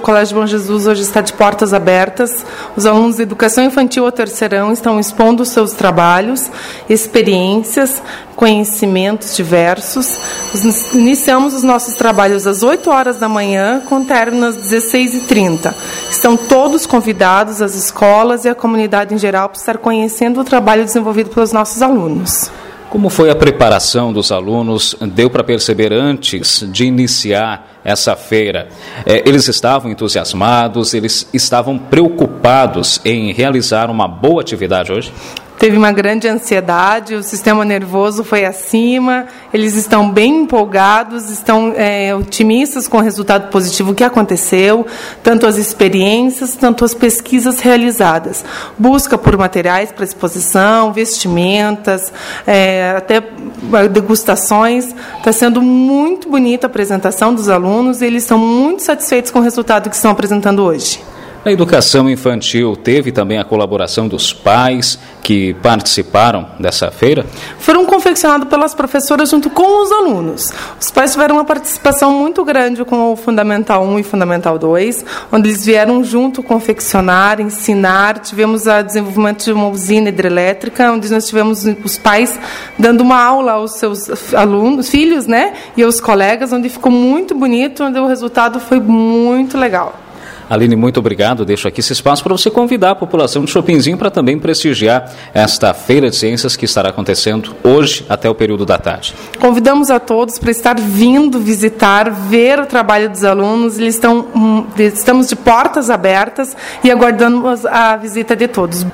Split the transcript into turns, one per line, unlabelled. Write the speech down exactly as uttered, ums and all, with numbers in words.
Colégio Bom Jesus hoje está de portas abertas. Os alunos de educação infantil ao terceirão estão expondo os seus trabalhos, experiências, conhecimentos diversos. Iniciamos os nossos trabalhos às oito horas da manhã, com término às dezesseis e trinta. Estão todos convidados, as escolas e a comunidade em geral, para estar conhecendo o trabalho desenvolvido pelos nossos alunos.
Como foi a preparação dos alunos? Deu para perceber antes de iniciar essa feira? É, eles estavam entusiasmados, eles estavam preocupados em realizar uma boa atividade hoje?
Teve uma grande ansiedade, o sistema nervoso foi acima, eles estão bem empolgados, estão é, otimistas com o resultado positivo que aconteceu, tanto as experiências, tanto as pesquisas realizadas. Busca por materiais para exposição, vestimentas, é, até degustações. Está sendo muito bonita a apresentação dos alunos e eles estão muito satisfeitos com o resultado que estão apresentando hoje.
A educação infantil teve também a colaboração dos pais que participaram dessa feira?
Foram confeccionados pelas professoras junto com os alunos. Os pais tiveram uma participação muito grande com o Fundamental um e Fundamental dois, onde eles vieram junto confeccionar, ensinar. Tivemos o desenvolvimento de uma usina hidrelétrica, onde nós tivemos os pais dando uma aula aos seus alunos, filhos, né, e aos colegas, onde ficou muito bonito, onde o resultado foi muito legal.
Aline, muito obrigado. Deixo aqui esse espaço para você convidar a população de Chopinzinho para também prestigiar esta Feira de Ciências que estará acontecendo hoje até o período da tarde.
Convidamos a todos para estar vindo visitar, ver o trabalho dos alunos. Eles estão, estamos de portas abertas e aguardando a visita de todos.